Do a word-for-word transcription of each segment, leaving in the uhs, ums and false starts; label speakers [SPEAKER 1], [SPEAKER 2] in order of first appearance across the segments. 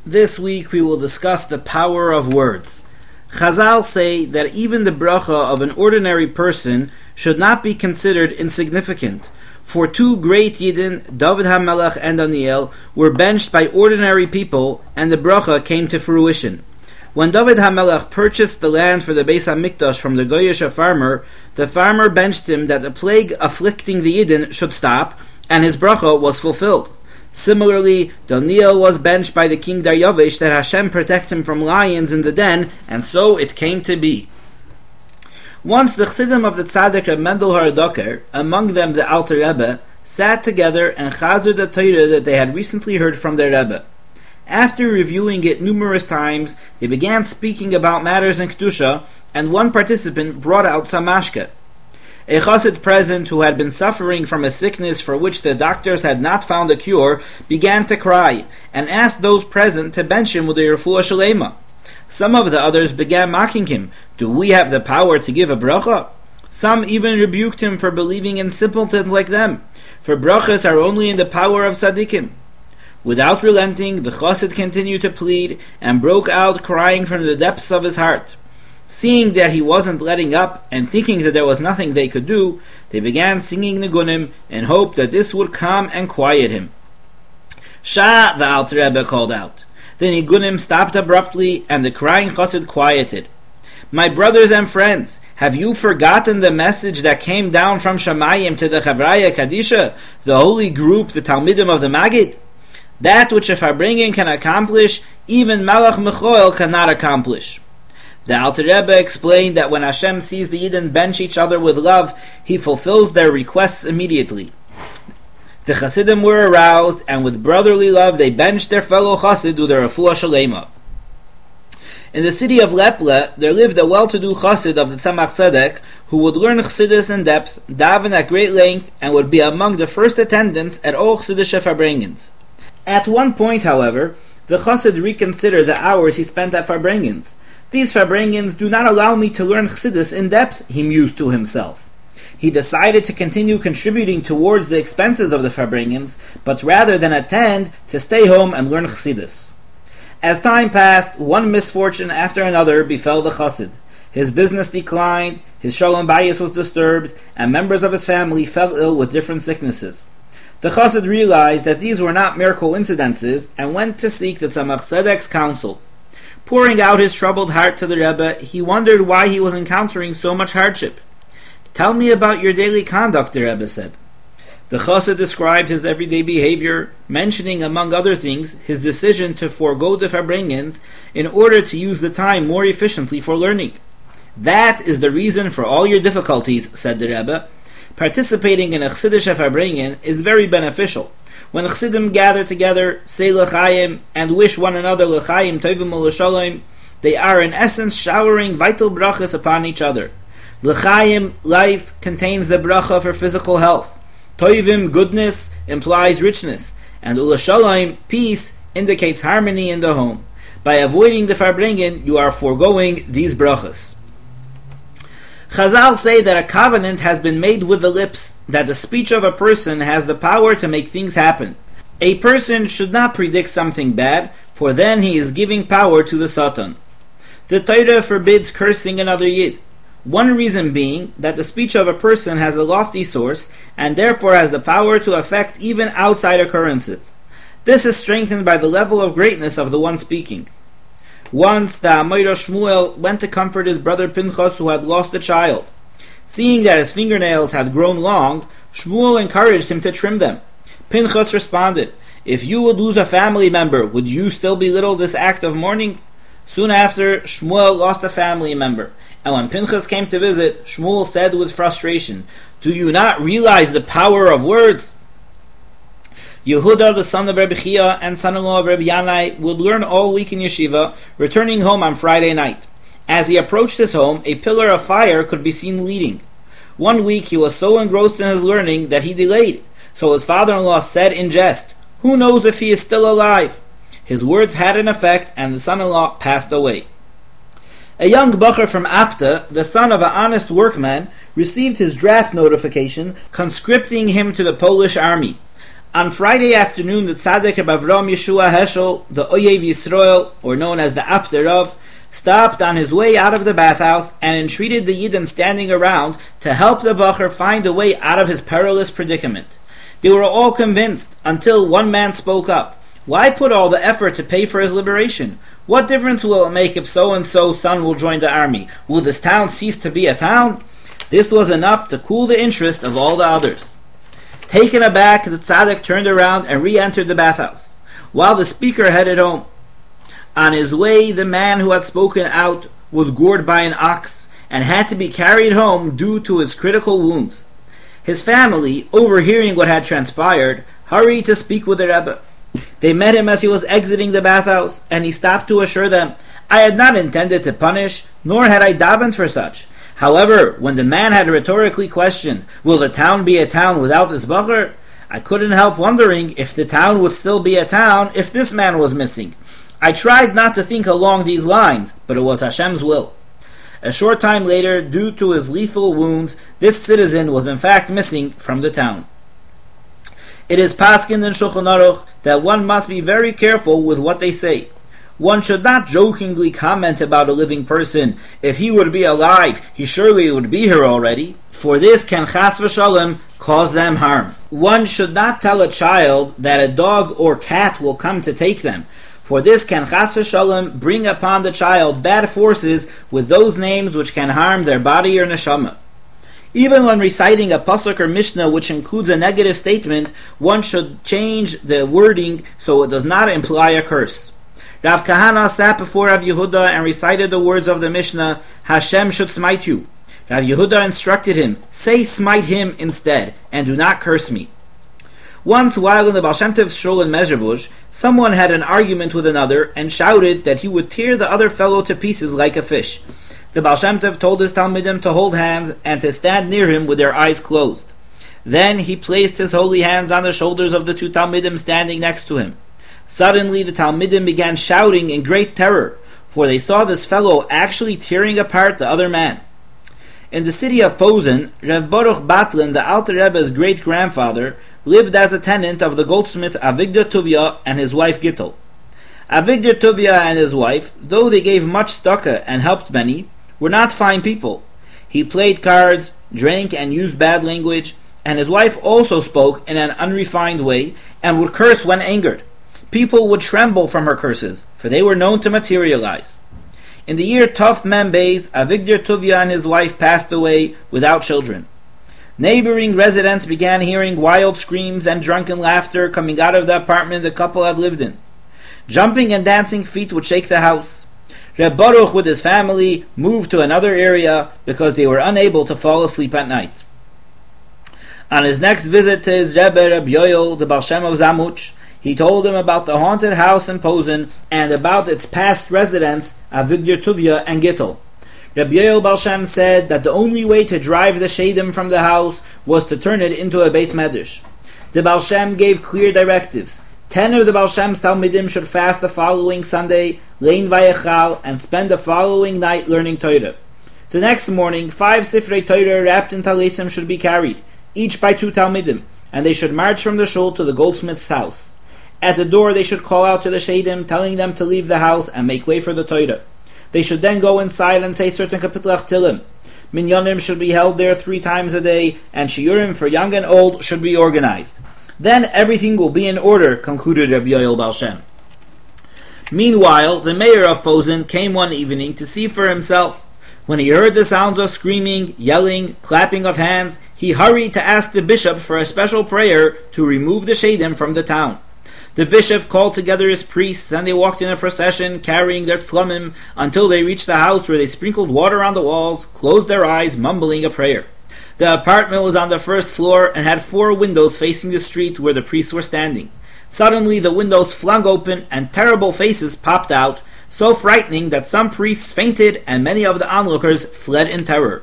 [SPEAKER 1] This week we will discuss the power of words. Chazal say that even the bracha of an ordinary person should not be considered insignificant, for two great Yidden, David HaMelech and Daniel, were benched by ordinary people, and the bracha came to fruition. When David HaMelech purchased the land for the Beis HaMikdash from the Goyish farmer, the farmer benched him that the plague afflicting the Yidden should stop, and his bracha was fulfilled. Similarly, Daniel was benched by the king Daryavish that Hashem protect him from lions in the den, and so it came to be. Once the Chassidim of the Tzaddik Reb Mendel Haradoker, among them the Alter Rebbe, sat together and chazur the Torah that they had recently heard from their Rebbe. After reviewing it numerous times, they began speaking about matters in Kedusha, and one participant brought out some mashke. A chassid present, who had been suffering from a sickness for which the doctors had not found a cure, began to cry, and asked those present to bench him with a refuah shalema. Some of the others began mocking him. Do we have the power to give a bracha? Some even rebuked him for believing in simpletons like them, for brachas are only in the power of tzaddikim. Without relenting, the chassid continued to plead, and broke out crying from the depths of his heart. Seeing that he wasn't letting up, and thinking that there was nothing they could do, they began singing nigunim in hope that this would calm and quiet him. Shah, the Alter Rebbe called out. The nigunim stopped abruptly, and the crying chassid quieted. My brothers and friends, have you forgotten the message that came down from Shamayim to the Chavraya Kadisha, the holy group, the Talmidim of the Magid? That which a Farbrengen can accomplish, even Malach Michoel cannot accomplish. The Alter Rebbe explained that when Hashem sees the Yidden bench each other with love, He fulfills their requests immediately. The Chassidim were aroused, and with brotherly love they benched their fellow Chassid with a refuah shalema. In the city of Leple, there lived a well-to-do Chassid of the Tzemach Tzedek, who would learn Chassidus in depth, daven at great length, and would be among the first attendants at all Chassidische Farbrengens. At one point, however, the Chassid reconsidered the hours he spent at Farbrengens. These Farbrengens do not allow me to learn Chassidus in depth, he mused to himself. He decided to continue contributing towards the expenses of the Farbrengens, but rather than attend, to stay home and learn Chassidus. As time passed, one misfortune after another befell the Chassid. His business declined, his shalom bayis was disturbed, and members of his family fell ill with different sicknesses. The Chassid realized that these were not mere coincidences, and went to seek the Tzemach Tzedek's counsel. Pouring out his troubled heart to the Rebbe, he wondered why he was encountering so much hardship. Tell me about your daily conduct, the Rebbe said. The Chassid described his everyday behavior, mentioning, among other things, his decision to forego the Farbrengens in order to use the time more efficiently for learning. That is the reason for all your difficulties, said the Rebbe. Participating in a Chassidische Farbrengen is very beneficial. When Chassidim gather together, say l'chaim, and wish one another l'chaim tovim u'l'shalom, they are in essence showering vital brachas upon each other. L'chaim, life, contains the bracha for physical health. Tovim, goodness, implies richness. And u'l'shalom, peace, indicates harmony in the home. By avoiding the Farbrengen, you are foregoing these brachas. Chazal say that a covenant has been made with the lips, that the speech of a person has the power to make things happen. A person should not predict something bad, for then he is giving power to the Satan. The Torah forbids cursing another Yid. One reason being that the speech of a person has a lofty source, and therefore has the power to affect even outside occurrences. This is strengthened by the level of greatness of the one speaking. Once the Amoira Shmuel went to comfort his brother Pinchas, who had lost a child. Seeing that his fingernails had grown long, Shmuel encouraged him to trim them. Pinchas responded, If you would lose a family member, would you still belittle this act of mourning? Soon after, Shmuel lost a family member, and when Pinchas came to visit, Shmuel said with frustration, Do you not realize the power of words? Yehuda, the son of Rebbe Chia and son-in-law of Rebbe Yanai, would learn all week in yeshiva, returning home on Friday night. As he approached his home, a pillar of fire could be seen leading. One week he was so engrossed in his learning that he delayed, so his father-in-law said in jest, Who knows if he is still alive? His words had an effect, and the son-in-law passed away. A young bacher from Apta, the son of an honest workman, received his draft notification conscripting him to the Polish army. On Friday afternoon, the Tzaddik Reb Avram Yeshua Heschel, the Oyev Yisrael, or known as the Apterov, stopped on his way out of the bathhouse and entreated the Yidden standing around to help the Bacher find a way out of his perilous predicament. They were all convinced, until one man spoke up. Why put all the effort to pay for his liberation? What difference will it make if so-and-so's son will join the army? Will this town cease to be a town? This was enough to cool the interest of all the others. Taken aback, the tzaddik turned around and re-entered the bathhouse, while the speaker headed home. On his way, the man who had spoken out was gored by an ox and had to be carried home due to his critical wounds. His family, overhearing what had transpired, hurried to speak with the Rebbe. They met him as he was exiting the bathhouse, and he stopped to assure them, "I had not intended to punish, nor had I davened for such. However, when the man had rhetorically questioned, 'Will the town be a town without this Bacher?' I couldn't help wondering if the town would still be a town if this man was missing. I tried not to think along these lines, but it was Hashem's will." A short time later, due to his lethal wounds, this citizen was in fact missing from the town. It is paskin in Shulchan Aruch that one must be very careful with what they say. One should not jokingly comment about a living person. If he would be alive, he surely would be here already. For this can chas v'shalom cause them harm. One should not tell a child that a dog or cat will come to take them. For this can chas v'shalom bring upon the child bad forces with those names which can harm their body or neshama. Even when reciting a pasuk or mishnah which includes a negative statement, one should change the wording so it does not imply a curse. Rav Kahana sat before Rav Yehuda and recited the words of the Mishnah, "Hashem should smite you." Rav Yehuda instructed him, "Say smite him instead, and do not curse me." Once, while in the Baal Shem Tov's shul in Mezhebush, someone had an argument with another and shouted that he would tear the other fellow to pieces like a fish. The Baal Shem Tov told his Talmidim to hold hands and to stand near him with their eyes closed. Then he placed his holy hands on the shoulders of the two Talmidim standing next to him. Suddenly the Talmidim began shouting in great terror, for they saw this fellow actually tearing apart the other man. In the city of Posen, Rav Baruch Batlin, the Alter Rebbe's great-grandfather, lived as a tenant of the goldsmith Avigdor Tuvia and his wife Gittel. Avigdor Tuvia and his wife, though they gave much tzedakah and helped many, were not fine people. He played cards, drank and used bad language, and his wife also spoke in an unrefined way and would curse when angered. People would tremble from her curses, for they were known to materialize. In the year Tov Mem Beis, Avigdor Tuvia and his wife passed away without children. Neighboring residents began hearing wild screams and drunken laughter coming out of the apartment the couple had lived in. Jumping and dancing feet would shake the house. Reb Baruch with his family moved to another area because they were unable to fall asleep at night. On his next visit to his Rebbe, Reb Yoel, the Baal Shem of Zamuch, he told him about the haunted house in Posen and about its past residents, Avigdor Tuvia and Gittel. Reb Yoel Baal Shem said that the only way to drive the Shadim from the house was to turn it into a Beis Medrash. The Baal Shem gave clear directives. Ten of the Baal Shem's Talmidim should fast the following Sunday, Lein Vayechal, and spend the following night learning Torah. The next morning, five Sifrei Torah wrapped in talisim should be carried, each by two Talmidim, and they should march from the shul to the goldsmith's house. At the door they should call out to the Shadim, telling them to leave the house and make way for the Torah. They should then go inside and say certain Kapitlach Tilim. Minyanim should be held there three times a day, and Shiurim for young and old should be organized. Then everything will be in order, concluded Reb Yoel Baal Shem. Meanwhile, the mayor of Posen came one evening to see for himself. When he heard the sounds of screaming, yelling, clapping of hands, he hurried to ask the bishop for a special prayer to remove the Shadim from the town. The bishop called together his priests, and they walked in a procession carrying their tzlumim until they reached the house, where they sprinkled water on the walls, closed their eyes, mumbling a prayer. The apartment was on the first floor and had four windows facing the street where the priests were standing. Suddenly the windows flung open and terrible faces popped out, so frightening that some priests fainted and many of the onlookers fled in terror.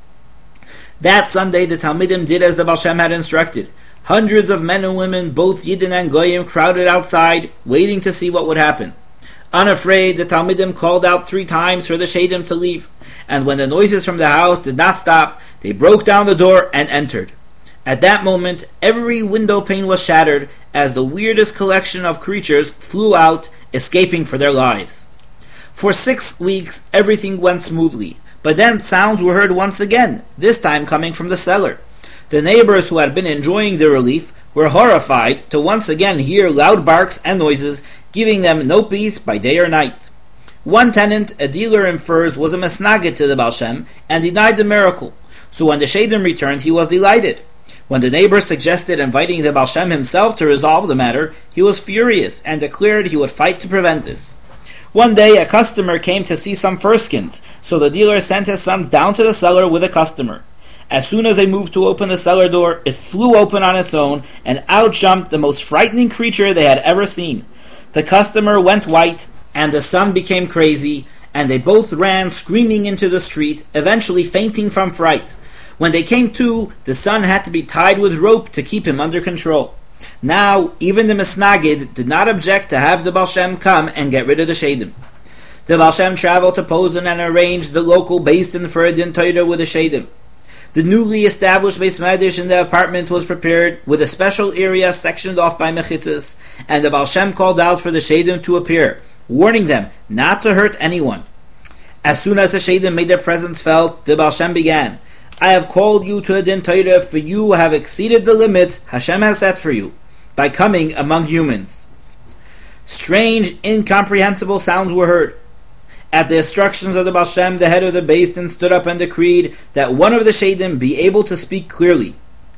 [SPEAKER 1] That Sunday the Talmidim did as the Baal Shem had instructed. Hundreds of men and women, both Yidden and Goyim, crowded outside, waiting to see what would happen. Unafraid, the Talmidim called out three times for the Shadim to leave, and when the noises from the house did not stop, they broke down the door and entered. At that moment, every window pane was shattered, as the weirdest collection of creatures flew out, escaping for their lives. For six weeks, everything went smoothly, but then sounds were heard once again, this time coming from the cellar. The neighbors who had been enjoying the relief were horrified to once again hear loud barks and noises, giving them no peace by day or night. One tenant, a dealer in furs, was a mesnaged to the Baal Shem and denied the miracle. So when the Shadim returned, he was delighted. When the neighbors suggested inviting the Baal Shem himself to resolve the matter, he was furious and declared he would fight to prevent this. One day, a customer came to see some furskins, so the dealer sent his sons down to the cellar with a customer. As soon as they moved to open the cellar door, it flew open on its own, and out jumped the most frightening creature they had ever seen. The customer went white, and the son became crazy, and they both ran screaming into the street, eventually fainting from fright. When they came to, the son had to be tied with rope to keep him under control. Now, even the Mesnagid did not object to have the Baal Shem come and get rid of the Shadim. The Baal Shem traveled to Posen and arranged the local Beis Din for a Din Torah with the Shadim. The newly established Beis Medrash in the apartment was prepared, with a special area sectioned off by mechitzas, and the Baal Shem called out for the Shadim to appear, warning them not to hurt anyone. As soon as the Shadim made their presence felt, the Baal Shem began, I have called you to a Din Torah, for you have exceeded the limits Hashem has set for you, by coming among humans. Strange, incomprehensible sounds were heard. At the instructions of the Baal Shem, the head of the Beis Din stood up and decreed that one of the Shadim be able to speak clearly.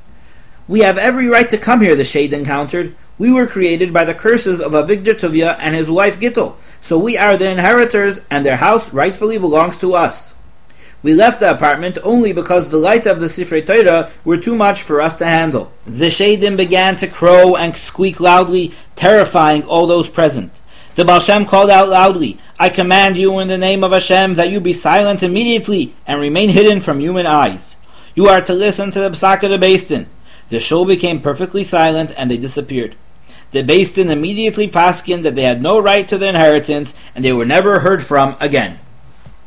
[SPEAKER 1] We have every right to come here, the Shadim countered. We were created by the curses of Avigdor Tuvia and his wife Gittel, so we are the inheritors, and their house rightfully belongs to us. We left the apartment only because the light of the Sifrei Torah were too much for us to handle. The Shadim began to crow and squeak loudly, terrifying all those present. The Baal Shem called out loudly, I command you in the name of Hashem that you be silent immediately and remain hidden from human eyes. You are to listen to the Psak of the Beis Din. The shul became perfectly silent and they disappeared. The Beis Din immediately paskined that they had no right to the inheritance and they were never heard from again.